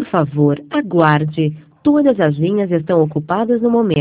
favor, aguarde. Todas as linhas estão ocupadas no momento.